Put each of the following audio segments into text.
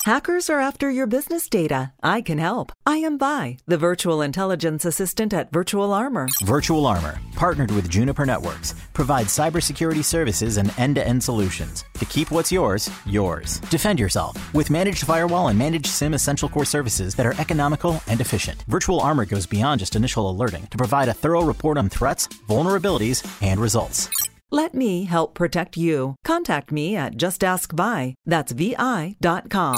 Hackers are after your business data. I can help. I am Vi, the virtual intelligence assistant at Virtual Armor. Virtual Armor, partnered with Juniper Networks, provides cybersecurity services and end-to-end solutions to keep what's yours, yours. Defend yourself with managed firewall and managed SIEM essential core services that are economical and efficient. Virtual Armor goes beyond just initial alerting to provide a thorough report on threats, vulnerabilities, and results. Let me help protect you. Contact me at JustAskVi. That's VI.com.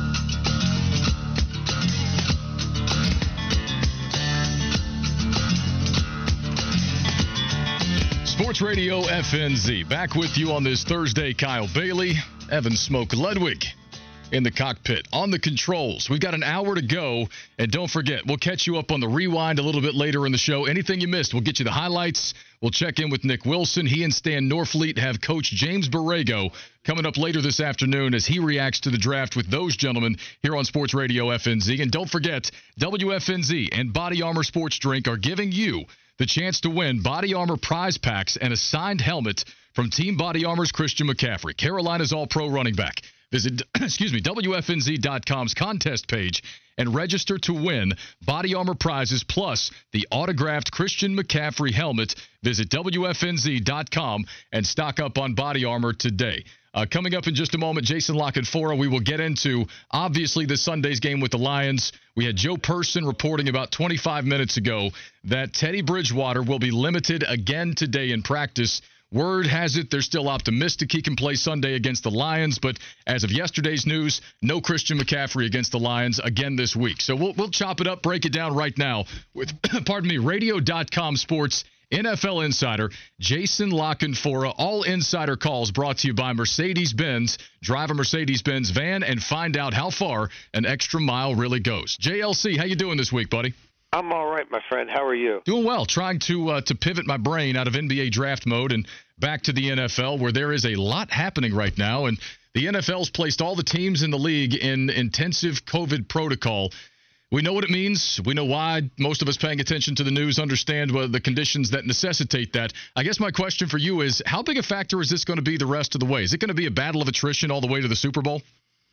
Sports Radio FNZ. Back with you on this Thursday. Kyle Bailey, Evan Smoke Ludwig in the cockpit. On the controls, we've got an hour to go. And don't forget, we'll catch you up on the rewind a little bit later in the show. Anything you missed, we'll get you the highlights. We'll check in with Nick Wilson. He and Stan Norfleet have Coach James Borrego coming up later this afternoon as he reacts to the draft with those gentlemen here on Sports Radio FNZ. And don't forget, WFNZ and Body Armor Sports Drink are giving you the chance to win Body Armor prize packs and a signed helmet from Team Body Armor's Christian McCaffrey, Carolina's All-Pro running back. Visit, WFNZ.com's contest page and register to win Body Armor prizes plus the autographed Christian McCaffrey helmet. Visit WFNZ.com and stock up on Body Armor today. Coming up in just a moment, Jason La Canfora, we will get into, obviously, this Sunday's game with the Lions. We had Joe Person reporting about 25 minutes ago that Teddy Bridgewater will be limited again today in practice. Word has it they're still optimistic he can play Sunday against the Lions, but as of yesterday's news, no Christian McCaffrey against the Lions again this week. So we'll chop it up, break it down right now with, Radio.com Sports NFL insider Jason La Canfora. All insider calls brought to you by Mercedes-Benz. Drive a Mercedes-Benz van and find out how far an extra mile really goes. JLC, how you doing this week, buddy? I'm all right, my friend. How are you? Doing well. Trying to pivot my brain out of NBA draft mode and back to the NFL, where there is a lot happening right now. And the NFL's placed all the teams in the league in intensive COVID protocol. We know what it means. We know why. Most of us paying attention to the news understand the conditions that necessitate that. I guess my question for you is, how big a factor is this going to be the rest of the way? Is it going to be a battle of attrition all the way to the Super Bowl?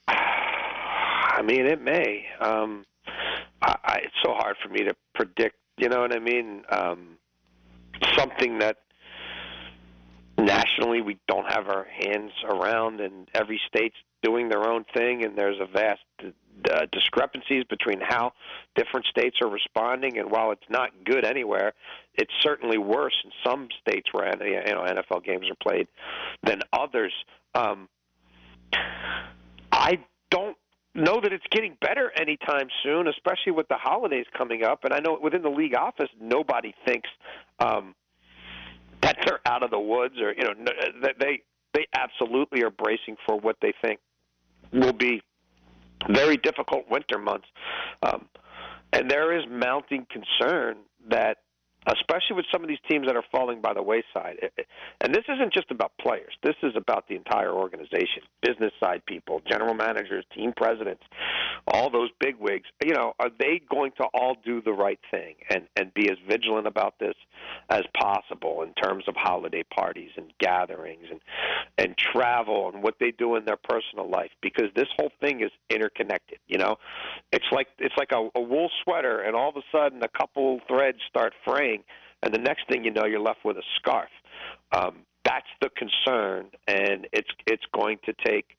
I mean, it may. It's so hard for me to predict, you know what I mean? Something that nationally we don't have our hands around, and every state's doing their own thing, and there's a vast discrepancies between how different states are responding. And while it's not good anywhere, it's certainly worse in some states where NFL games are played than others. I don't know that it's getting better anytime soon, especially with the holidays coming up. And I know within the league office, nobody thinks that they're out of the woods, or that they absolutely are bracing for what they think will be very difficult winter months. And there is mounting concern that, especially with some of these teams that are falling by the wayside. And this isn't just about players. This is about the entire organization, business side people, general managers, team presidents, all those bigwigs. Are they going to all do the right thing and be as vigilant about this as possible in terms of holiday parties and gatherings and travel and what they do in their personal life? Because this whole thing is interconnected. It's like a wool sweater, and all of a sudden a couple threads start fraying, and the next thing you know, you're left with a scarf. That's the concern, and it's going to take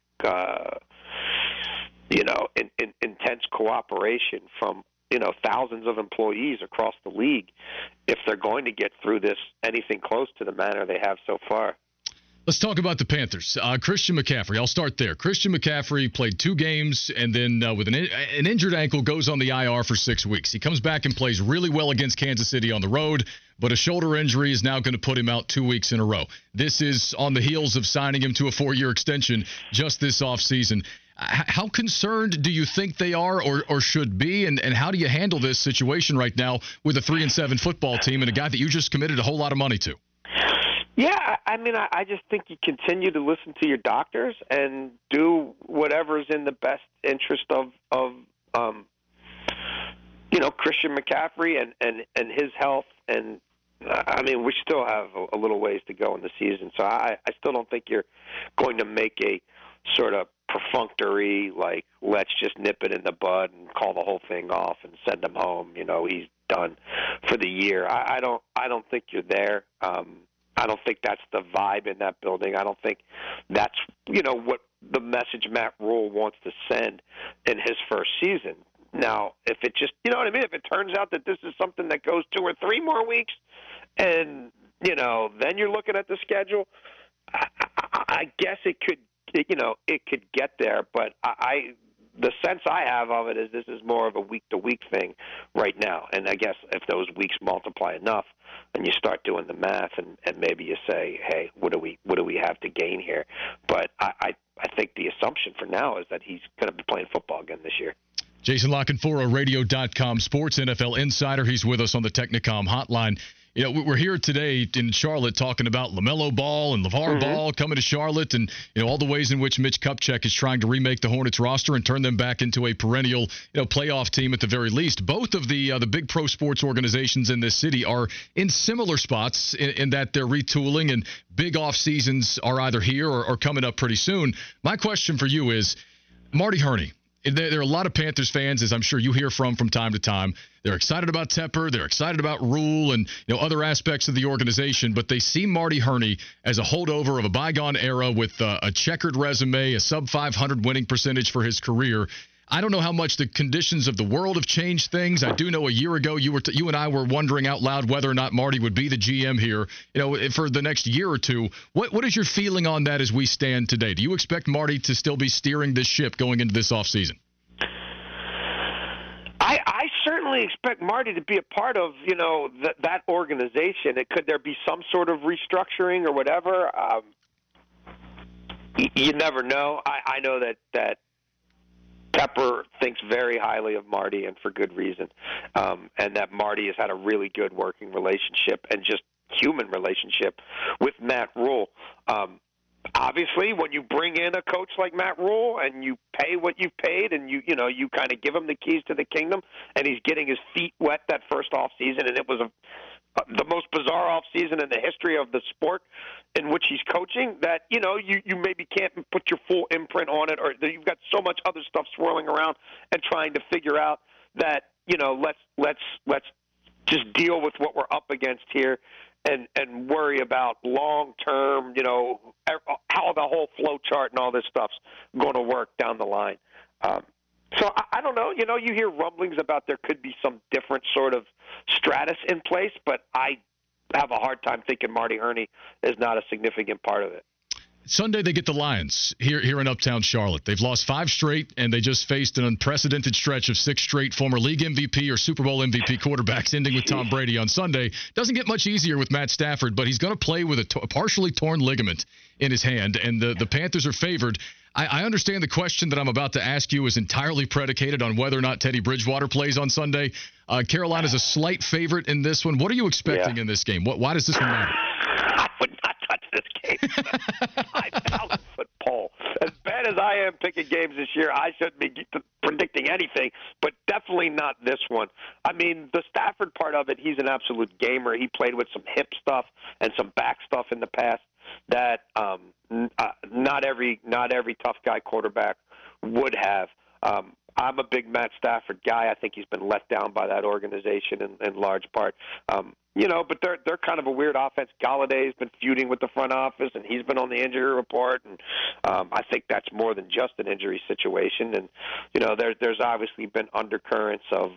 intense cooperation from thousands of employees across the league if they're going to get through this anything close to the manner they have so far. Let's talk about the Panthers. Christian McCaffrey, I'll start there. Christian McCaffrey played 2 games and then with an injured ankle goes on the IR for 6 weeks. He comes back and plays really well against Kansas City on the road, but a shoulder injury is now going to put him out 2 weeks in a row. This is on the heels of signing him to a 4-year extension just this offseason. How concerned do you think they are or should be, and how do you handle this situation right now with a 3-7 football team and a guy that you just committed a whole lot of money to? Yeah, I mean, I just think you continue to listen to your doctors and do whatever's in the best interest of Christian McCaffrey and his health. And I mean, we still have a little ways to go in the season, so I still don't think you're going to make a sort of perfunctory, like let's just nip it in the bud and call the whole thing off and send him home. He's done for the year. I don't think you're there. I don't think that's the vibe in that building. I don't think that's what the message Matt Rule wants to send in his first season. Now, if it just, if it turns out that this is something that goes 2 or 3 more weeks, and then you're looking at the schedule, I guess it could, it could get there. But the sense I have of it is this is more of a week-to-week thing right now. And I guess if those weeks multiply enough, and you start doing the math, and maybe you say, hey, what do we have to gain here? But I think the assumption for now is that he's going to be playing football again this year. Jason Lockenfora, Radio.com Sports NFL Insider. He's with us on the Technicom hotline. We're here today in Charlotte talking about LaMelo Ball and LeVar Ball coming to Charlotte, and all the ways in which Mitch Kupchak is trying to remake the Hornets roster and turn them back into a perennial playoff team at the very least. Both of the big pro sports organizations in this city are in similar spots in that they're retooling, and big off seasons are either here or coming up pretty soon. My question for you is, Marty Hurney. There are a lot of Panthers fans, as I'm sure you hear from time to time. They're excited about Tepper. They're excited about Rule and other aspects of the organization, but they see Marty Hurney as a holdover of a bygone era with a checkered resume, a sub-500 winning percentage for his career. I don't know how much the conditions of the world have changed things. I do know a year ago you and I were wondering out loud whether or not Marty would be the GM here, for the next year or two. What is your feeling on that as we stand today? Do you expect Marty to still be steering this ship going into this offseason? I certainly expect Marty to be a part of, that organization. Could there be some sort of restructuring or whatever? You never know. I know that Tepper thinks very highly of Marty, and for good reason, and that Marty has had a really good working relationship and just human relationship with Matt Rule. Obviously, when you bring in a coach like Matt Rule and you pay what you've paid, and you kind of give him the keys to the kingdom, and he's getting his feet wet that first off season, and it was the most bizarre off season in the history of the sport in which he's coaching, that you maybe can't put your full imprint on it, or that you've got so much other stuff swirling around and trying to figure out that let's just deal with what we're up against here and worry about long term, how the whole flow chart and all this stuff's going to work down the line. So I don't know. You hear rumblings about there could be some different sort of stratus in place, but I have a hard time thinking Marty Hurney is not a significant part of it. Sunday they get the Lions here in Uptown Charlotte. They've lost 5 straight, and they just faced an unprecedented stretch of 6 straight former league MVP or Super Bowl MVP quarterbacks, ending with Tom Brady on Sunday. Doesn't get much easier with Matt Stafford, but he's going to play with a partially torn ligament in his hand, and the Panthers are favored. I understand the question that I'm about to ask you is entirely predicated on whether or not Teddy Bridgewater plays on Sunday. Carolina's a slight favorite in this one. What are you expecting in this game? Why does this one matter? I would not touch this game. 5,000-foot pole. As bad as I am picking games this year, I shouldn't be predicting anything, but definitely not this one. I mean, the Stafford part of it, he's an absolute gamer. He played with some hip stuff and some back stuff in the past that not every tough guy quarterback would have. I'm a big Matt Stafford guy. I think he's been let down by that organization in large part. But they're kind of a weird offense. Galladay's been feuding with the front office, and he's been on the injury report. And I think that's more than just an injury situation. And there's obviously been undercurrents of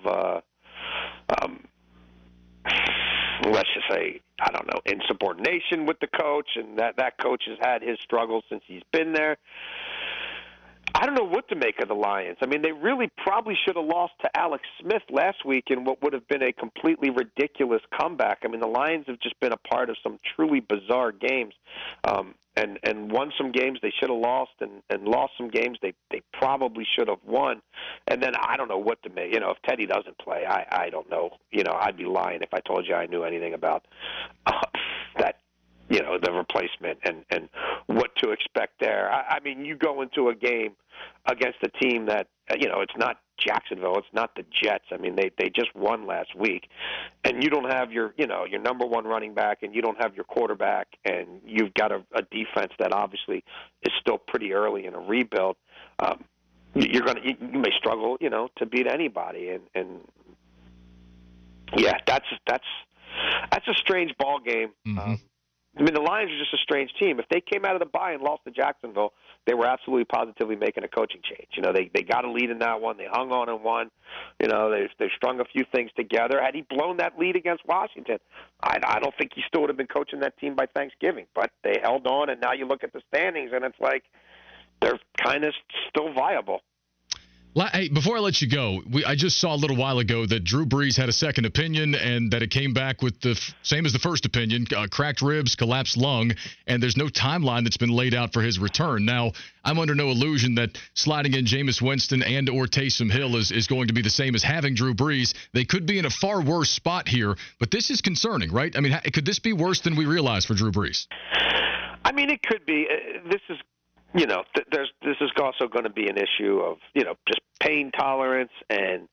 let's just say, I don't know, insubordination with the coach, and that coach has had his struggles since he's been there. I don't know what to make of the Lions. I mean, they really probably should have lost to Alex Smith last week in what would have been a completely ridiculous comeback. I mean, the Lions have just been a part of some truly bizarre games, and won some games they should have lost, and lost some games they probably should have won. And then I don't know what to make. If Teddy doesn't play, I don't know. I'd be lying if I told you I knew anything about that. The replacement and what to expect there. I mean, you go into a game against a team that, it's not Jacksonville, it's not the Jets. I mean, they just won last week, and you don't have your number one running back, and you don't have your quarterback, and you've got a defense that obviously is still pretty early in a rebuild. you may struggle, to beat anybody, and yeah, that's a strange ball game. Mm-hmm. The Lions are just a strange team. If they came out of the bye and lost to Jacksonville, they were absolutely positively making a coaching change. They got a lead in that one. They hung on and won. They strung a few things together. Had he blown that lead against Washington, I don't think he still would have been coaching that team by Thanksgiving. But they held on, and now you look at the standings, and it's like they're kind of still viable. Hey, before I let you go, I just saw a little while ago that Drew Brees had a second opinion and that it came back with the same as the first opinion, cracked ribs, collapsed lung, and there's no timeline that's been laid out for his return. Now, I'm under no illusion that sliding in Jameis Winston and or Taysom Hill is going to be the same as having Drew Brees. They could be in a far worse spot here, but this is concerning, right? I mean, could this be worse than we realize for Drew Brees? I mean, it could be. This is this is also going to be an issue of, just pain tolerance and,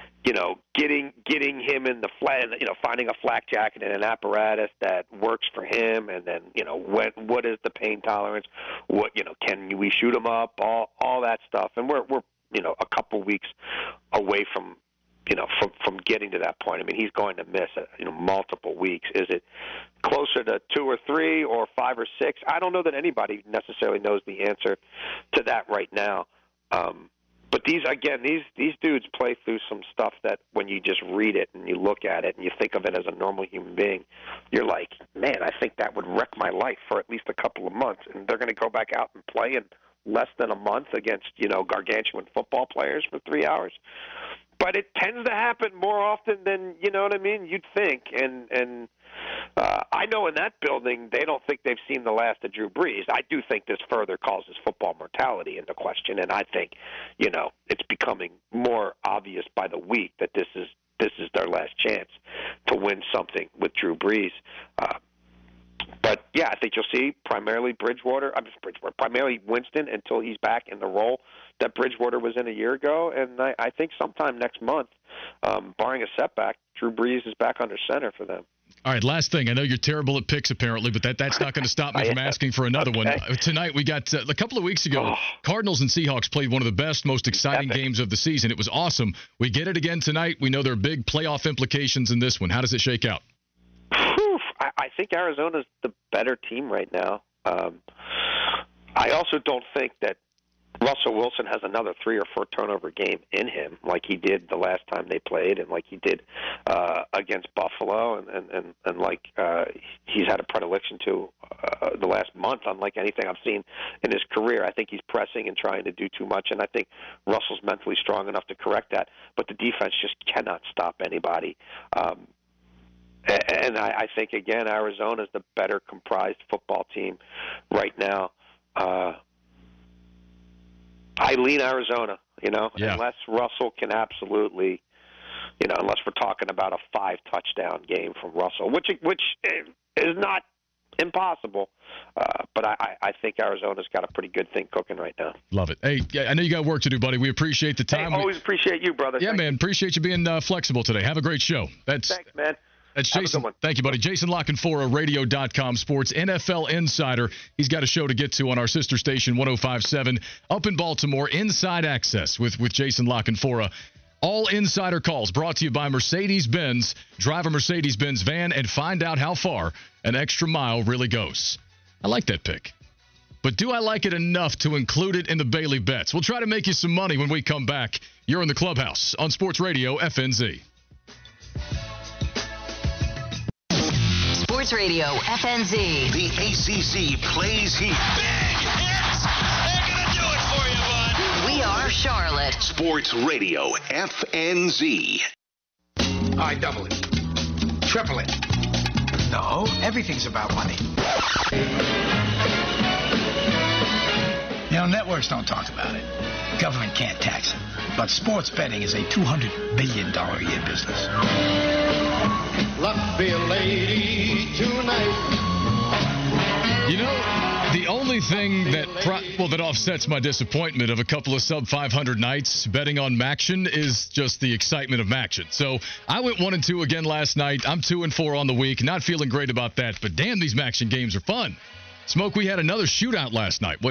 getting him in the flat, finding a flak jacket and an apparatus that works for him. And then, what is the pain tolerance? What, can we shoot him up? All that stuff. And we're a couple weeks away from getting to that point. I mean, he's going to miss, multiple weeks. Is it closer to 2 or 3 or 5 or 6? I don't know that anybody necessarily knows the answer to that right now. But these dudes play through some stuff that when you just read it and you look at it and you think of it as a normal human being, you're like, man, I think that would wreck my life for at least a couple of months. And they're going to go back out and play in less than a month against, gargantuan football players for 3 hours. But it tends to happen more often than, you'd think. And I know in that building they don't think they've seen the last of Drew Brees. I do think this further causes football mortality into question, and I think, it's becoming more obvious by the week that this is their last chance to win something with Drew Brees. But, yeah, I think you'll see primarily primarily Winston until he's back in the role that Bridgewater was in a year ago. And I think sometime next month, barring a setback, Drew Brees is back under center for them. All right, last thing. I know you're terrible at picks, apparently, but that's not going to stop me from asking for another one. Tonight, we got a couple of weeks ago, Cardinals and Seahawks played one of the best, most exciting games of the season. It was awesome. We get it again tonight. We know there are big playoff implications in this one. How does it shake out? I think Arizona's the better team right now. I also don't think that Russell Wilson has another 3 or 4 turnover game in him like he did the last time they played and like he did against Buffalo and like he's had a predilection to the last month, unlike anything I've seen in his career. I think he's pressing and trying to do too much, and I think Russell's mentally strong enough to correct that, but the defense just cannot stop anybody. And I think, again, Arizona's the better comprised football team right now. I lean Arizona, unless Russell can absolutely, unless we're talking about a 5-touchdown game from Russell, which is not impossible. But I think Arizona's got a pretty good thing cooking right now. Love it. Hey, I know you got work to do, buddy. We appreciate the time. Hey, always appreciate you, brother. Yeah, Thanks. man. Appreciate you being flexible today. Have a great show. Thanks, man. That's Jason. Thank you, buddy. Jason Lockenfora, Radio.com Sports NFL Insider. He's got a show to get to on our sister station, 105.7, up in Baltimore. Inside Access with Jason Lockenfora. All insider calls brought to you by Mercedes-Benz. Drive a Mercedes-Benz van and find out how far an extra mile really goes. I like that pick. But do I like it enough to include it in the Bailey Bets? We'll try to make you some money when we come back. You're in the Clubhouse on Sports Radio FNZ. Sports Radio FNZ. The ACC plays here. Big hits! They're going to do it for you, bud. We are Charlotte. Sports Radio FNZ. I double it. Triple it. No, everything's about money. Networks don't talk about it. Government can't tax it. But sports betting is a $200 billion a year business. Luck be a lady tonight. The only thing that offsets my disappointment of a couple of sub-500 nights betting on MACtion is just the excitement of MACtion. So I went 1-2 again last night. I'm 2-4 on the week. Not feeling great about that, but damn, these MACtion games are fun. Smoke, we had another shootout last night.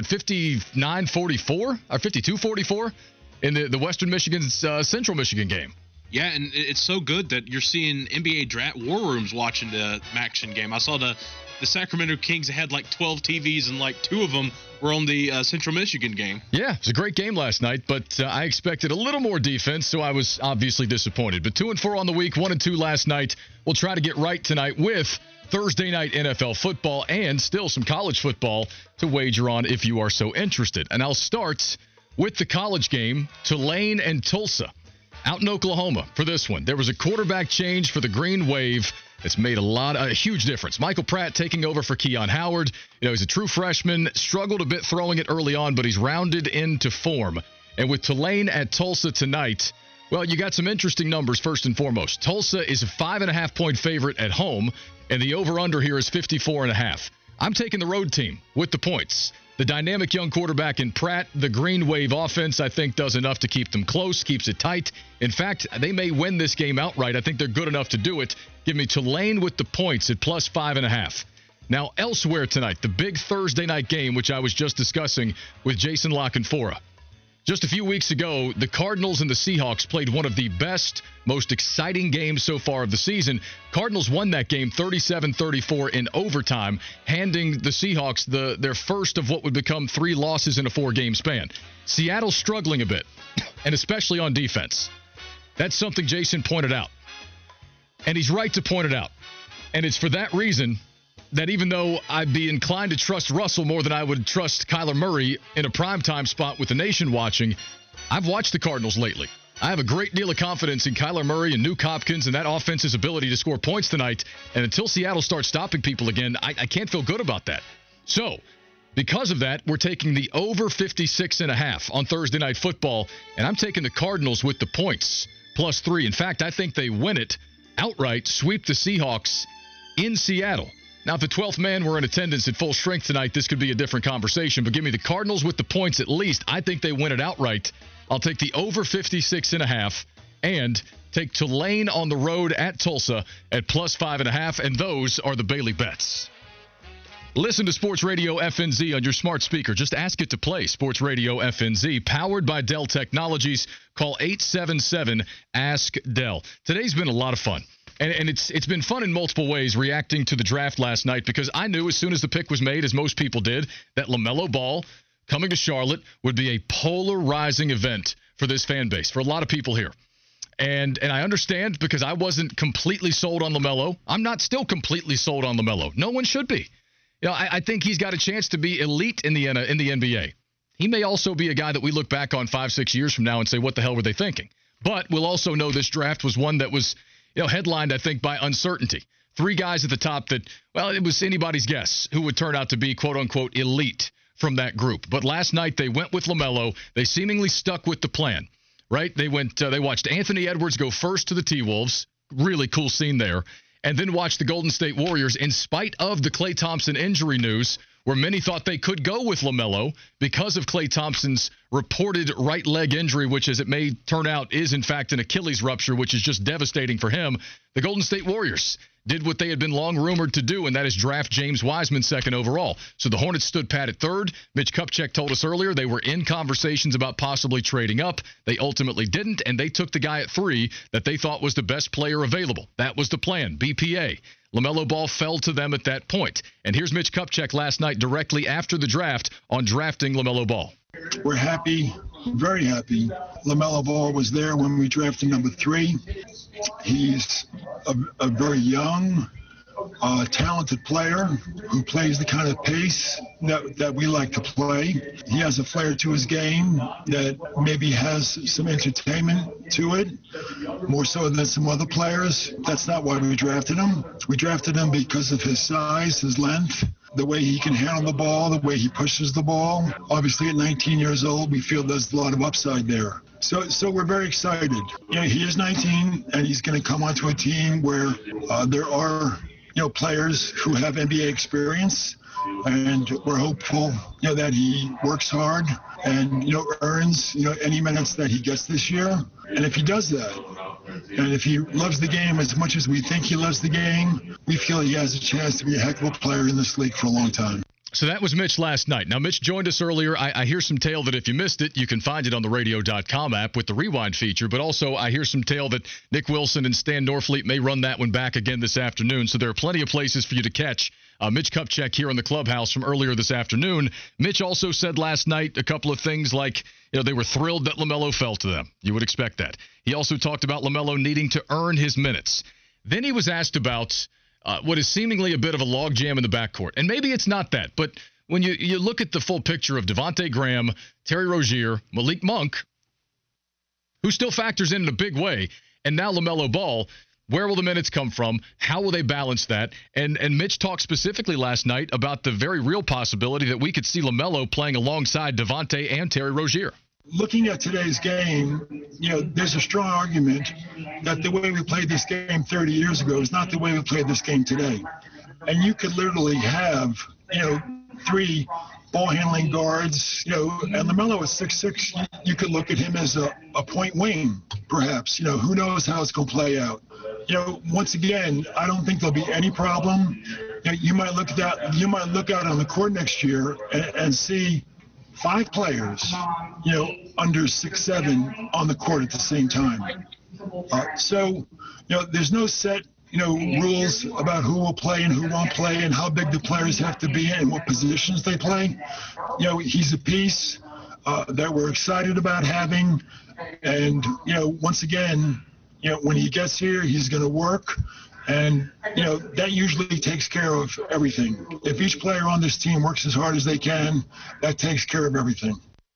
59-44 or 52-44 in the Western Michigan's Central Michigan game. Yeah, and it's so good that you're seeing NBA draft war rooms watching the action game. I saw the Sacramento Kings had like 12 TVs, and like 2 of them were on the Central Michigan game. Yeah, it was a great game last night, but I expected a little more defense, so I was obviously disappointed. But 2-4 on the week, 1-2 last night. We'll try to get right tonight with Thursday night NFL football and still some college football to wager on if you are so interested. And I'll start with the college game, Tulane and Tulsa. Out in Oklahoma for this one. There was a quarterback change for the Green Wave. It's made a huge difference. Michael Pratt taking over for Keon Howard. He's a true freshman, struggled a bit throwing it early on, but he's rounded into form. And with Tulane at Tulsa tonight, well, you got some interesting numbers first and foremost. Tulsa is a 5.5-point favorite at home, and the over-under here is 54.5. I'm taking the road team with the points. The dynamic young quarterback in Pratt, the Green Wave offense, I think, does enough to keep them close, keeps it tight. In fact, they may win this game outright. I think they're good enough to do it. Give me Tulane with the points at plus 5.5. Now, elsewhere tonight, the big Thursday night game, which I was just discussing with Jason Lockenfora. Just a few weeks ago, the Cardinals and the Seahawks played one of the best, most exciting games so far of the season. Cardinals won that game 37-34 in overtime, handing the Seahawks their first of what would become 3 losses in a 4-game span. Seattle's struggling a bit, and especially on defense. That's something Jason pointed out. And he's right to point it out. And it's for that reason that even though I'd be inclined to trust Russell more than I would trust Kyler Murray in a primetime spot with the nation watching, I've watched the Cardinals lately. I have a great deal of confidence in Kyler Murray and Nuke Hopkins and that offense's ability to score points tonight. And until Seattle starts stopping people again, I can't feel good about that. So, because of that, we're taking the over 56.5 on Thursday Night Football, and I'm taking the Cardinals with the points, plus 3. In fact, I think they win it outright, sweep the Seahawks in Seattle. Now, if the 12th man were in attendance at full strength tonight, this could be a different conversation, but give me the Cardinals with the points at least. I think they win it outright. I'll take the over 56.5 and take Tulane on the road at Tulsa at plus 5.5, and those are the Bailey bets. Listen to Sports Radio FNZ on your smart speaker. Just ask it to play. Sports Radio FNZ, powered by Dell Technologies. Call 877-ASK-DELL. Today's been a lot of fun. And it's been fun in multiple ways reacting to the draft last night, because I knew as soon as the pick was made, as most people did, that LaMelo Ball coming to Charlotte would be a polarizing event for this fan base, for a lot of people here. And I understand, because I wasn't completely sold on LaMelo. I'm not still completely sold on LaMelo. No one should be. I think he's got a chance to be elite in the NBA. He may also be a guy that we look back on 5-6 years from now and say, what the hell were they thinking? But we'll also know this draft was one that was headlined, I think, by uncertainty. 3 guys at the top that, well, it was anybody's guess who would turn out to be, quote-unquote, elite from that group. But last night they went with LaMelo. They seemingly stuck with the plan, right? They watched Anthony Edwards go first to the T-Wolves. Really cool scene there. And then watched the Golden State Warriors, in spite of the Klay Thompson injury news, where many thought they could go with LaMelo because of Klay Thompson's reported right leg injury, which, as it may turn out, is in fact an Achilles rupture, which is just devastating for him. The Golden State Warriors did what they had been long rumored to do, and that is draft James Wiseman 2nd overall. So the Hornets stood pat at 3rd. Mitch Kupchak told us earlier they were in conversations about possibly trading up. They ultimately didn't, and they took the guy at 3 that they thought was the best player available. That was the plan, BPA. LaMelo Ball fell to them at that point. And here's Mitch Kupchak last night directly after the draft on drafting LaMelo Ball. We're happy, very happy. LaMelo Ball was there when we drafted number 3. He's a very young, talented player who plays the kind of pace that we like to play. He has a flair to his game that maybe has some entertainment to it, more so than some other players. That's not why we drafted him. We drafted him because of his size, his length, the way he can handle the ball, the way he pushes the ball. Obviously, at 19 years old, we feel there's a lot of upside there. So we're very excited. He is 19, and he's going to come onto a team where there are players who have NBA experience, and we're hopeful that he works hard and earns any minutes that he gets this year. And if he does that, and if he loves the game as much as we think he loves the game, we feel he has a chance to be a heck of a player in this league for a long time. So that was Mitch last night. Now, Mitch joined us earlier. I hear some tale that if you missed it, you can find it on the radio.com app with the rewind feature. But also, I hear some tale that Nick Wilson and Stan Norfleet may run that one back again this afternoon. So there are plenty of places for you to catch Mitch Kupchak here in the clubhouse from earlier this afternoon. Mitch also said last night a couple of things like, they were thrilled that LaMelo fell to them. You would expect that. He also talked about LaMelo needing to earn his minutes. Then he was asked about what is seemingly a bit of a logjam in the backcourt. And maybe it's not that, but when you look at the full picture of Devontae Graham, Terry Rozier, Malik Monk, who still factors in a big way, and now LaMelo Ball, where will the minutes come from? How will they balance that? And Mitch talked specifically last night about the very real possibility that we could see LaMelo playing alongside Devontae and Terry Rozier. Looking at today's game, there's a strong argument that the way we played this game 30 years ago is not the way we played this game today. And you could literally have, 3 ball-handling guards, and LaMelo is 6'6". You could look at him as a point wing, perhaps. Who knows how it's going to play out. Once again, I don't think there'll be any problem. You might look out on the court next year and see 5 players, under 6'7" on the court at the same time. So there's no set, rules about who will play and who won't play and how big the players have to be and what positions they play. He's a piece that we're excited about having. And, once again, when he gets here, he's going to work. And, that usually takes care of everything. If each player on this team works as hard as they can, that takes care of everything.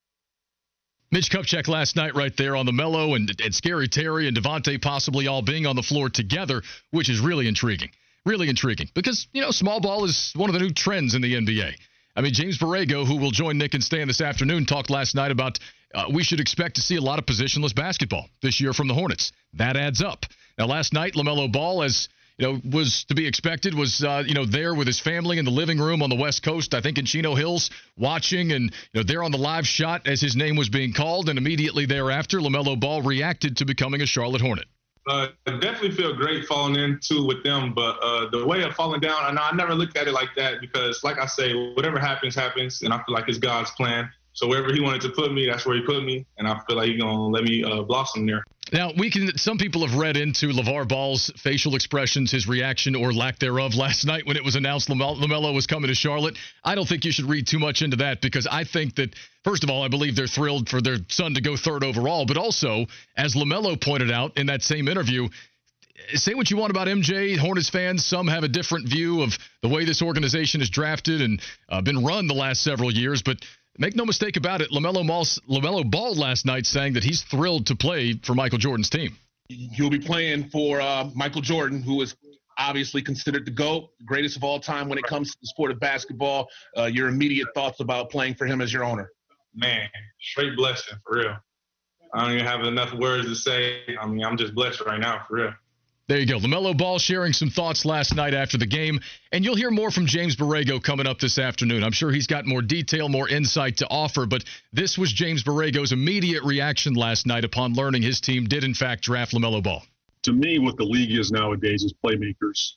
Mitch Kupchak last night right there on the Melo and Scary Terry and Devontae possibly all being on the floor together, which is really intriguing. Really intriguing because, small ball is one of the new trends in the NBA. I mean, James Borrego, who will join Nick and Stan this afternoon, talked last night about we should expect to see a lot of positionless basketball this year from the Hornets. That adds up. Now, last night, LaMelo Ball, as was to be expected, was, there with his family in the living room on the West Coast, I think in Chino Hills, watching and, there on the live shot as his name was being called. And immediately thereafter, LaMelo Ball reacted to becoming a Charlotte Hornet. I definitely feel great falling into with them, but the way of falling down, I never looked at it like that because, like I say, whatever happens, happens, and I feel like it's God's plan. So wherever he wanted to put me, that's where he put me, and I feel like he's going to let me blossom there. Now, some people have read into LeVar Ball's facial expressions, his reaction or lack thereof last night when it was announced LaMelo was coming to Charlotte. I don't think you should read too much into that because I think that, first of all, I believe they're thrilled for their son to go 3rd overall, but also, as LaMelo pointed out in that same interview, say what you want about MJ, Hornets fans, some have a different view of the way this organization is drafted and been run the last several years, but make no mistake about it, LaMelo Ball last night saying that he's thrilled to play for Michael Jordan's team. He'll be playing for Michael Jordan, who is obviously considered the GOAT, greatest of all time when it comes to the sport of basketball. Your immediate thoughts about playing for him as your owner? Man, straight blessing, for real. I don't even have enough words to say. I mean, I'm just blessed right now, for real. There you go. LaMelo Ball sharing some thoughts last night after the game. And you'll hear more from James Borrego coming up this afternoon. I'm sure he's got more detail, more insight to offer. But this was James Borrego's immediate reaction last night upon learning his team did, in fact, draft LaMelo Ball. To me, what the league is nowadays is playmakers.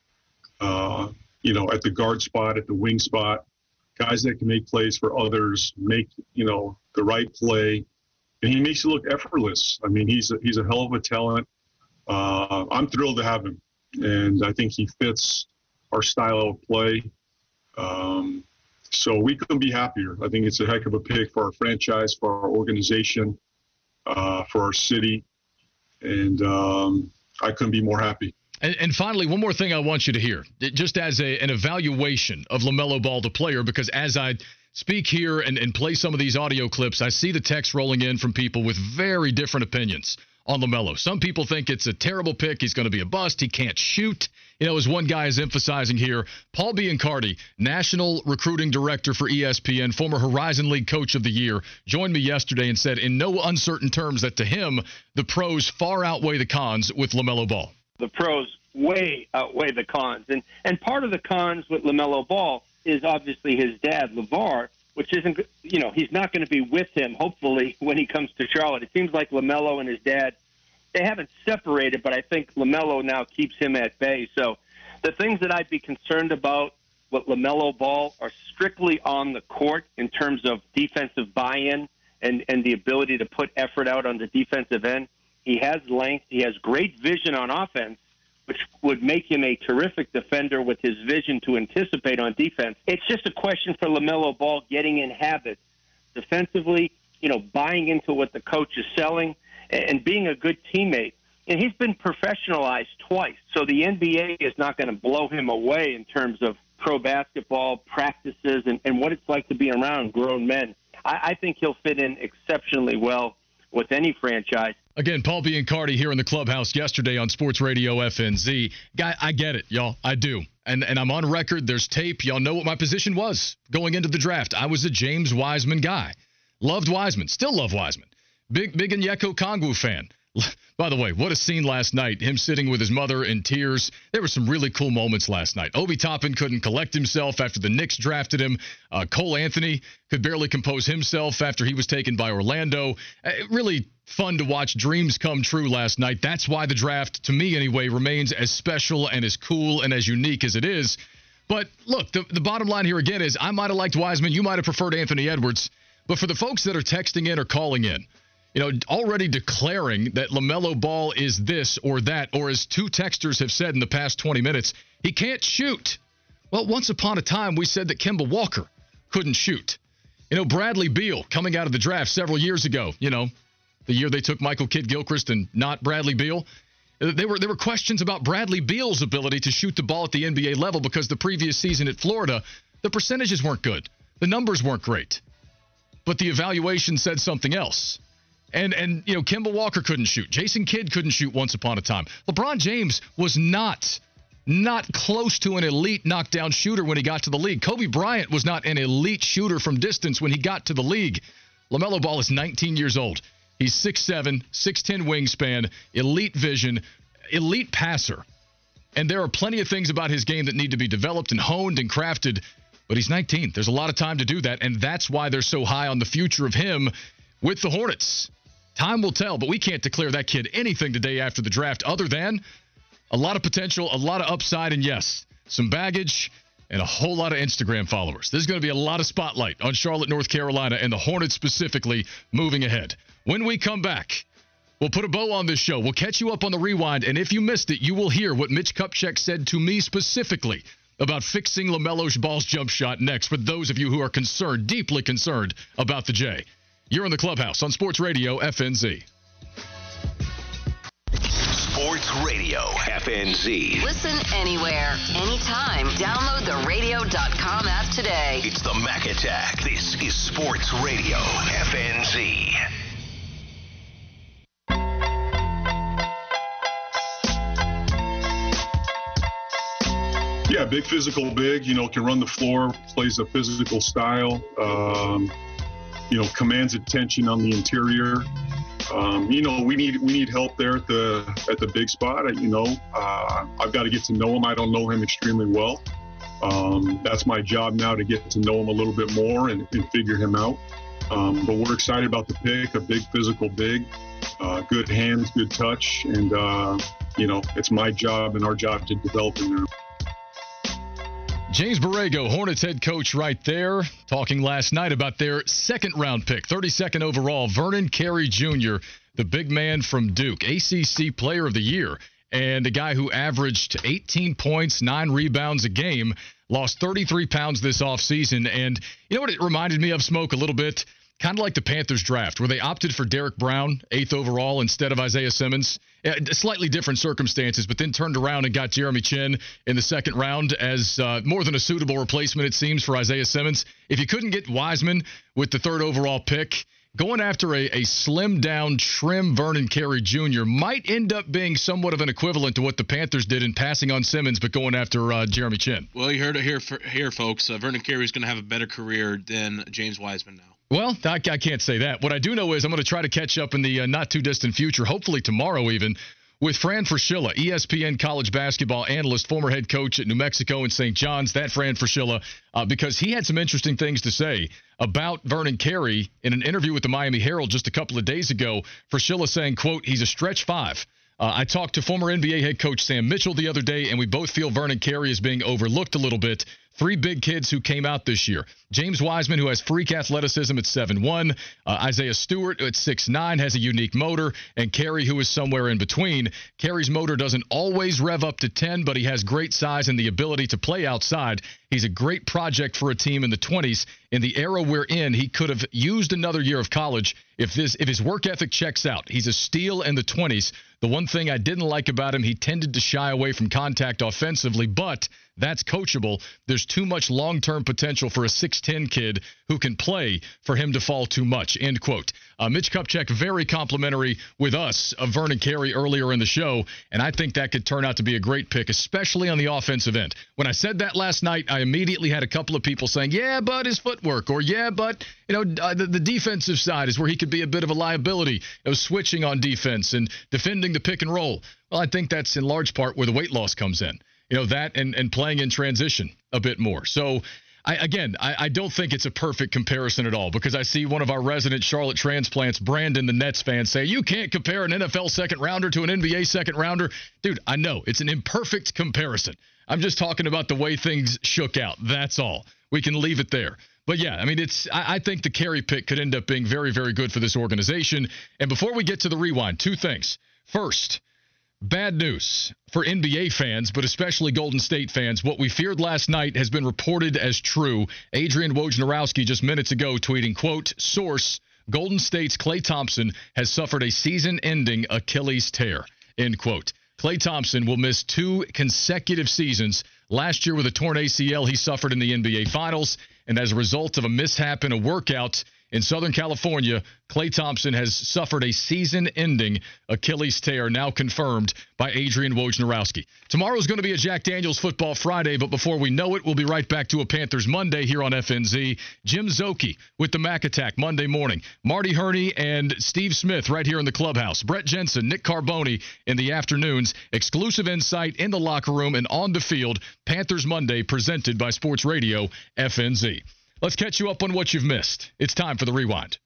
At the guard spot, at the wing spot, guys that can make plays for others, make, the right play. And he makes it look effortless. I mean, he's a hell of a talent. I'm thrilled to have him, and I think he fits our style of play. So we couldn't be happier. I think it's a heck of a pick for our franchise, for our organization, for our city, and I couldn't be more happy. And finally, one more thing I want you to hear, just as an evaluation of LaMelo Ball, the player, because as I speak here and play some of these audio clips, I see the text rolling in from people with very different opinions on LaMelo. Some people think it's a terrible pick. He's going to be a bust. He can't shoot. As one guy is emphasizing here, Paul Biancardi, National Recruiting Director for ESPN, former Horizon League Coach of the Year, joined me yesterday and said in no uncertain terms that to him, the pros far outweigh the cons with LaMelo Ball. The pros way outweigh the cons. And part of the cons with LaMelo Ball is obviously his dad, LeVar, which isn't, he's not going to be with him, hopefully, when he comes to Charlotte. It seems like LaMelo and his dad, they haven't separated, but I think LaMelo now keeps him at bay. So the things that I'd be concerned about what LaMelo Ball are strictly on the court in terms of defensive buy-in and the ability to put effort out on the defensive end. He has length. He has great vision on offense, which would make him a terrific defender with his vision to anticipate on defense. It's just a question for LaMelo Ball getting in habits defensively, buying into what the coach is selling and being a good teammate. And he's been professionalized twice, so the NBA is not going to blow him away in terms of pro basketball practices and what it's like to be around grown men. I think he'll fit in exceptionally well with any franchise. Again, Paul Biancardi here in the clubhouse yesterday on Sports Radio FNZ. Guy, I get it, y'all. I do. And I'm on record. There's tape. Y'all know what my position was going into the draft. I was a James Wiseman guy. Loved Wiseman. Still love Wiseman. Big Onyeka Okongwu fan. By the way, what a scene last night. Him sitting with his mother in tears. There were some really cool moments last night. Obi Toppin couldn't collect himself after the Knicks drafted him. Cole Anthony could barely compose himself after he was taken by Orlando. Really fun to watch dreams come true last night. That's why the draft, to me anyway, remains as special and as cool and as unique as it is. But look, the bottom line here again is I might have liked Wiseman. You might have preferred Anthony Edwards. But for the folks that are texting in or calling in, already declaring that LaMelo Ball is this or that, or as two texters have said in the past 20 minutes, he can't shoot. Well, once upon a time, we said that Kemba Walker couldn't shoot. Bradley Beal coming out of the draft several years ago, the year they took Michael Kidd-Gilchrist and not Bradley Beal. There were questions about Bradley Beal's ability to shoot the ball at the NBA level because the previous season at Florida, the percentages weren't good. The numbers weren't great. But the evaluation said something else. And Kemba Walker couldn't shoot. Jason Kidd couldn't shoot once upon a time. LeBron James was not close to an elite knockdown shooter when he got to the league. Kobe Bryant was not an elite shooter from distance when he got to the league. LaMelo Ball is 19 years old. He's 6'7", 6'10" wingspan, elite vision, elite passer. And there are plenty of things about his game that need to be developed and honed and crafted. But he's 19. There's a lot of time to do that, and that's why they're so high on the future of him with the Hornets. Time will tell, but we can't declare that kid anything today after the draft other than a lot of potential, a lot of upside, and yes, some baggage and a whole lot of Instagram followers. There's going to be a lot of spotlight on Charlotte, North Carolina, and the Hornets specifically moving ahead. When we come back, we'll put a bow on this show. We'll catch you up on the rewind, and if you missed it, you will hear what Mitch Kupchak said to me specifically about fixing LaMelo Ball's jump shot next for those of you who are concerned, deeply concerned about the J. You're in the clubhouse on Sports Radio FNZ. Sports Radio FNZ. Listen anywhere, anytime. Download the radio.com app today. It's the Mac Attack. This is Sports Radio FNZ. Yeah, big physical big, can run the floor, plays a physical style, commands attention on the interior. We need help there at the big spot. I've got to get to know him. I don't know him extremely well. That's my job now, to get to know him a little bit more and figure him out. But we're excited about the pick, a big physical big, good hands, good touch. And, it's my job and our job to develop him there. James Borrego, Hornets head coach right there, talking last night about their second-round pick, 32nd overall, Vernon Carey Jr., the big man from Duke, ACC Player of the Year, and a guy who averaged 18 points, 9 rebounds a game, lost 33 pounds this offseason. And you know what it reminded me of, Smoke, a little bit? Kind of like the Panthers draft, where they opted for Derek Brown, 8th overall, instead of Isaiah Simmons. Slightly different circumstances, but then turned around and got Jeremy Chin in the second round as more than a suitable replacement, it seems, for Isaiah Simmons. If you couldn't get Wiseman with the 3rd overall pick, going after a slimmed-down, trim Vernon Carey Jr. might end up being somewhat of an equivalent to what the Panthers did in passing on Simmons, but going after Jeremy Chin. Well, you heard it here, folks. Vernon Carey is going to have a better career than James Wiseman now. Well, I can't say that. What I do know is I'm going to try to catch up in the not-too-distant future, hopefully tomorrow even, with Fran Fraschilla, ESPN college basketball analyst, former head coach at New Mexico and St. John's, that Fran Fraschilla, because he had some interesting things to say about Vernon Carey in an interview with the Miami Herald just a couple of days ago. Fraschilla saying, quote, he's a stretch 5. I talked to former NBA head coach Sam Mitchell the other day, and we both feel Vernon Carey is being overlooked a little bit. Three big kids who came out this year. James Wiseman, who has freak athleticism at 7'1", Isaiah Stewart at 6'9", has a unique motor, and Carey, who is somewhere in between. Carey's motor doesn't always rev up to 10, but he has great size and the ability to play outside. He's a great project for a team in the 20s. In the era we're in, he could have used another year of college if his work ethic checks out. He's a steal in the 20s. The one thing I didn't like about him, he tended to shy away from contact offensively, but that's coachable. There's too much long-term potential for a 6'10 kid who can play for him to fall too much, end quote. Mitch Kupchak, very complimentary with us of Vernon Carey earlier in the show, and I think that could turn out to be a great pick, especially on the offensive end. When I said that last night, I immediately had a couple of people saying, yeah, but his footwork, or yeah, but the defensive side is where he could be a bit of a liability, switching on defense and defending the pick and roll. Well, I think that's in large part where the weight loss comes in. That and playing in transition a bit more. So, I don't think it's a perfect comparison at all, because I see one of our resident Charlotte transplants, Brandon, the Nets fan, say, you can't compare an NFL second-rounder to an NBA second-rounder. Dude, I know. It's an imperfect comparison. I'm just talking about the way things shook out. That's all. We can leave it there. But, yeah, I think the Carey pick could end up being very, very good for this organization. And before we get to the rewind, two things. First, bad news for NBA fans, but especially Golden State fans. What we feared last night has been reported as true. Adrian Wojnarowski just minutes ago tweeting, quote, source, Golden State's Klay Thompson has suffered a season-ending Achilles tear, end quote. Klay Thompson will miss 2 consecutive seasons. Last year with a torn ACL he suffered in the NBA Finals, and as a result of a mishap in a workout in Southern California, Klay Thompson has suffered a season-ending Achilles tear, now confirmed by Adrian Wojnarowski. Tomorrow is going to be a Jack Daniels Football Friday, but before we know it, we'll be right back to a Panthers Monday here on FNZ. Jim Szoke with the Mac Attack Monday morning. Marty Herney and Steve Smith right here in the clubhouse. Brett Jensen, Nick Carboni in the afternoons. Exclusive insight in the locker room and on the field. Panthers Monday presented by Sports Radio FNZ. Let's catch you up on what you've missed. It's time for the Rewind.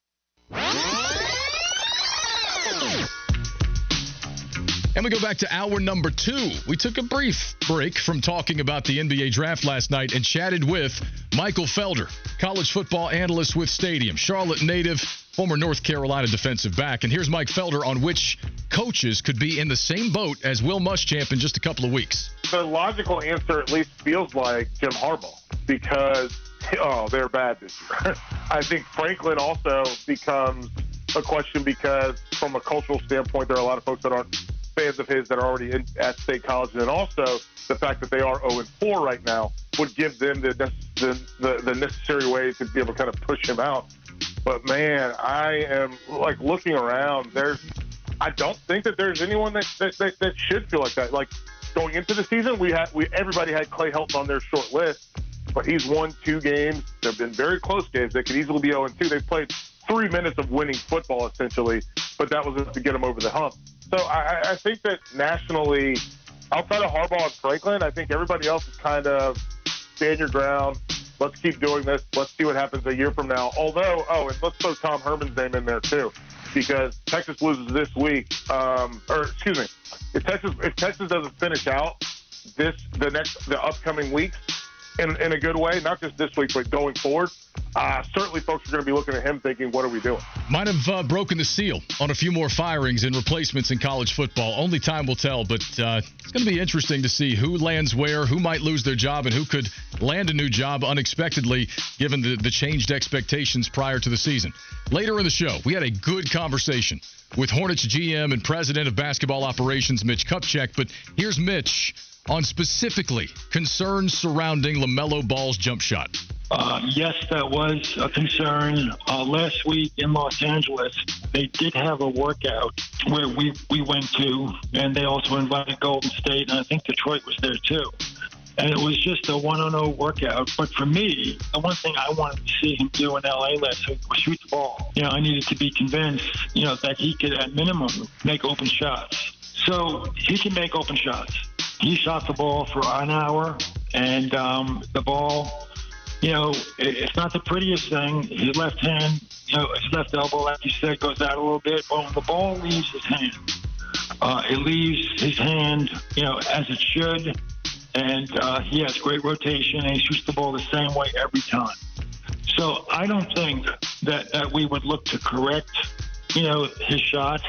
And we go back to hour number 2. We took a brief break from talking about the NBA draft last night and chatted with Michael Felder, college football analyst with Stadium, Charlotte native, former North Carolina defensive back. And here's Mike Felder on which coaches could be in the same boat as Will Muschamp in just a couple of weeks. The logical answer at least feels like Jim Harbaugh, because they're bad this year. I think Franklin also becomes a question because from a cultural standpoint, there are a lot of folks that aren't fans of his that are already at State College. And also the fact that they are 0-4 right now would give them the necessary way to be able to kind of push him out. But, man, I am, looking around. I don't think that there's anyone that should feel like that. Like, going into the season, everybody had Clay Helton on their short list. But he's won 2 games. There have been very close games. They could easily be 0-2. They've played 3 minutes of winning football, essentially, but that was enough to get them over the hump. So I think that nationally, outside of Harbaugh and Franklin, I think everybody else is kind of stand your ground. Let's keep doing this. Let's see what happens a year from now. Although, and let's throw Tom Herman's name in there too, because Texas loses this week. If Texas doesn't finish out the upcoming weeks, in a good way, not just this week, but going forward, certainly folks are going to be looking at him thinking, what are we doing? Might have broken the seal on a few more firings and replacements in college football. Only time will tell, but it's going to be interesting to see who lands where, who might lose their job, and who could land a new job unexpectedly given the changed expectations prior to the season. Later in the show, we had a good conversation with Hornets GM and president of basketball operations, Mitch Kupchak, but here's Mitch on specifically concerns surrounding LaMelo Ball's jump shot. Yes, that was a concern. Last week in Los Angeles, they did have a workout where we went to, and they also invited Golden State, and I think Detroit was there too. And it was just a 1-on-0 workout. But for me, the one thing I wanted to see him do in L.A. last week was shoot the ball. I needed to be convinced, that he could, at minimum, make open shots. So he can make open shots. He shot the ball for an hour, and the ball, it's not the prettiest thing. His left hand, his left elbow, like you said, goes out a little bit. But when the ball leaves his hand, it leaves his hand, as it should. and he has great rotation, and he shoots the ball the same way every time. So I don't think that we would look to correct, his shot.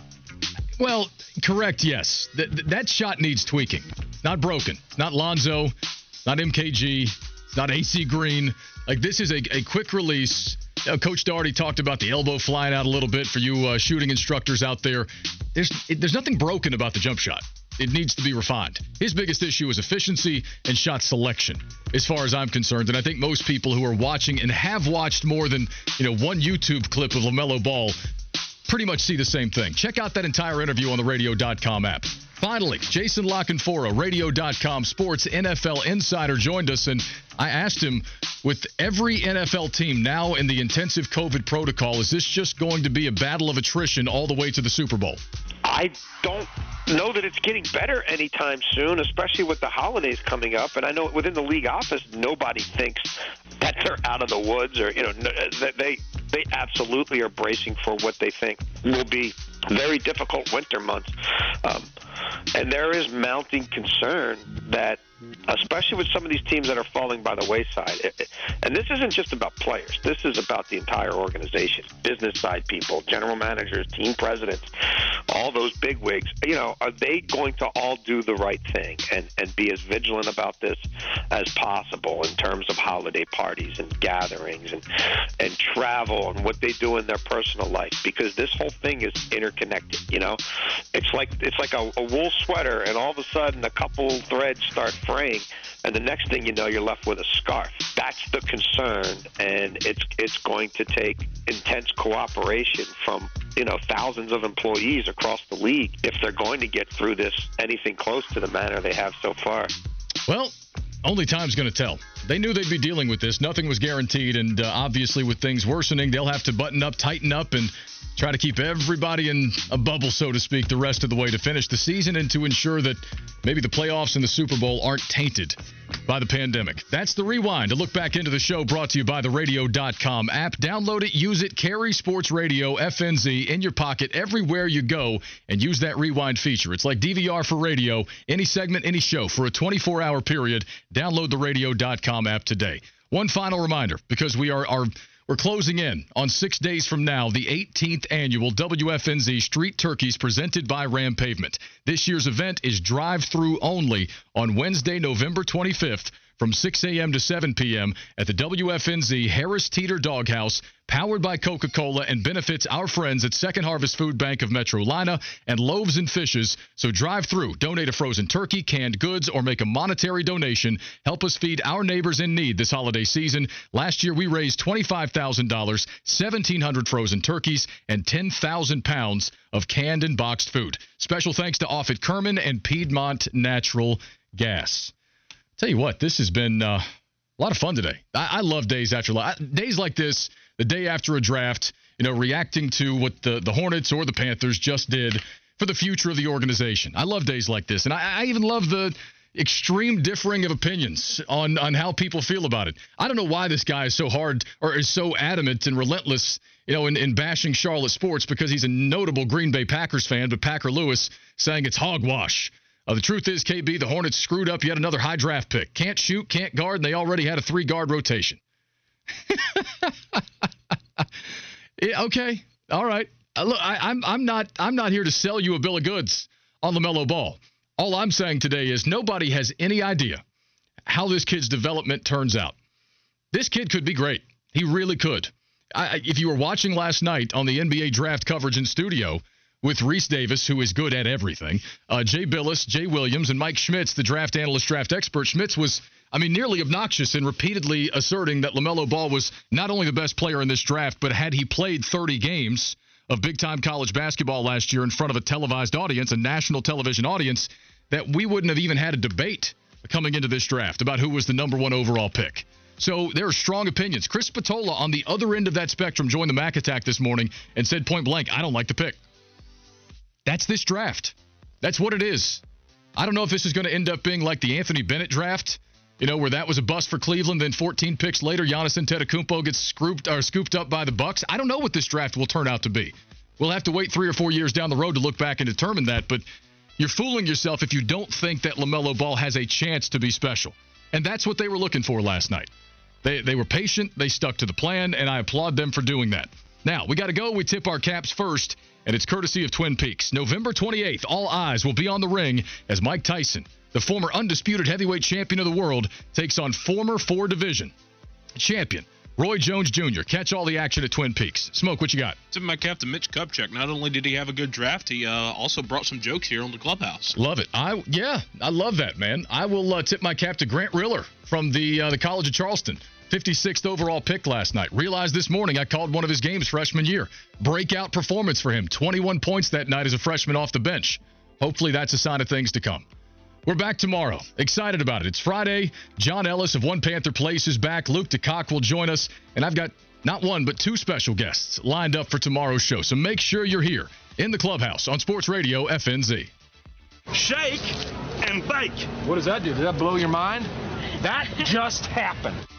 Well, correct, yes. That shot needs tweaking. Not broken. Not Lonzo. Not MKG. Not AC Green. Like, this is a quick release. Coach Daugherty talked about the elbow flying out a little bit for you shooting instructors out there. There's nothing broken about the jump shot. It needs to be refined. His biggest issue is efficiency and shot selection, as far as I'm concerned. And I think most people who are watching and have watched more than one YouTube clip of LaMelo Ball pretty much see the same thing. Check out that entire interview on the radio.com app. Finally, Jason Lockenfora, radio.com sports NFL insider, joined us, and I asked him, with every NFL team now in the intensive COVID protocol, is this just going to be a battle of attrition all the way to the Super Bowl? I don't know that it's getting better anytime soon, especially with the holidays coming up. And I know within the league office, nobody thinks that they're out of the woods, or they absolutely are bracing for what they think will be very difficult winter months. And there is mounting concern that, especially with some of these teams that are falling by the wayside, and this isn't just about players. This is about the entire organization, business side people, general managers, team presidents, all those bigwigs. Are they going to all do the right thing and be as vigilant about this as possible in terms of holiday parties and gatherings and travel and what they do in their personal life? Because this whole thing is interconnected. It's like a wool sweater, and all of a sudden a couple threads start fraying, and the next thing you know, you're left with a scarf. That's the concern, and it's going to take intense cooperation from thousands of employees across the league if they're going to get through this anything close to the manner they have so far. Well, only time's going to tell. They knew they'd be dealing with this. Nothing was guaranteed, and obviously with things worsening, they'll have to button up, tighten up, and try to keep everybody in a bubble, so to speak, the rest of the way to finish the season and to ensure that maybe the playoffs and the Super Bowl aren't tainted by the pandemic. That's the Rewind, a look back into the show brought to you by the radio.com app. Download it, use it, carry Sports Radio FNZ in your pocket everywhere you go, and use that Rewind feature. It's like DVR for radio, any segment, any show, for a 24-hour period. Download the radio.com app today. One final reminder, because we're closing in on 6 days from now, the 18th annual WFNZ Street Turkeys presented by Ram Pavement. This year's event is drive-through only on Wednesday, November 25th from 6 a.m. to 7 p.m. at the WFNZ Harris Teeter Doghouse, powered by Coca-Cola, and benefits our friends at Second Harvest Food Bank of Metro Lina and Loaves and Fishes. So drive through, donate a frozen turkey, canned goods, or make a monetary donation. Help us feed our neighbors in need this holiday season. Last year, we raised $25,000, 1,700 frozen turkeys, and 10,000 pounds of canned and boxed food. Special thanks to Offutt Kerman and Piedmont Natural Gas. Tell you what, this has been a lot of fun today. I love days like this, the day after a draft, reacting to what the Hornets or the Panthers just did for the future of the organization. I love days like this, and I even love the extreme differing of opinions on how people feel about it. I don't know why this guy is so hard or is so adamant and relentless, in bashing Charlotte sports, because he's a notable Green Bay Packers fan, but Packer Lewis saying it's hogwash. The truth is, KB, the Hornets screwed up yet another high draft pick. Can't shoot, can't guard, and they already had a 3-guard rotation. Yeah, okay, all right. Look, I'm not here to sell you a bill of goods on LaMelo Ball. All I'm saying today is nobody has any idea how this kid's development turns out. This kid could be great. He really could. If you were watching last night on the NBA draft coverage in studio with Reese Davis, who is good at everything, Jay Billis, Jay Williams, and Mike Schmitz, the draft analyst, draft expert. Schmitz was, nearly obnoxious in repeatedly asserting that LaMelo Ball was not only the best player in this draft, but had he played 30 games of big-time college basketball last year in front of a televised audience, a national television audience, that we wouldn't have even had a debate coming into this draft about who was the number 1 overall pick. So there are strong opinions. Chris Spatola on the other end of that spectrum joined the Mac Attack this morning and said point blank, I don't like the pick. That's this draft. That's what it is. I don't know if this is going to end up being like the Anthony Bennett draft, where that was a bust for Cleveland. Then 14 picks later, Giannis Antetokounmpo gets scooped up by the Bucks. I don't know what this draft will turn out to be. We'll have to wait 3 or 4 years down the road to look back and determine that. But, You're fooling yourself if you don't think that LaMelo Ball has a chance to be special. And that's what they were looking for last night. They were patient. They stuck to the plan, and I applaud them for doing that. Now, we got to go. We tip our caps first, and it's courtesy of Twin Peaks. November 28th, all eyes will be on the ring as Mike Tyson, the former undisputed heavyweight champion of the world, takes on former 4-division champion Roy Jones Jr. Catch all the action at Twin Peaks. Smoke, what you got? Tip my cap to Mitch Kupchak. Not only did he have a good draft, he also brought some jokes here on the clubhouse. Love it. I love that, man. I will tip my cap to Grant Riller from the College of Charleston. 56th overall pick last night. Realized this morning I called one of his games freshman year. Breakout performance for him. 21 points that night as a freshman off the bench. Hopefully that's a sign of things to come. We're back tomorrow. Excited about it. It's Friday. John Ellis of One Panther Place is back. Luke DeCock will join us. And I've got not one, but 2 special guests lined up for tomorrow's show. So make sure you're here in the clubhouse on Sports Radio FNZ. Shake and bake. What does that do? Did that blow your mind? That just happened.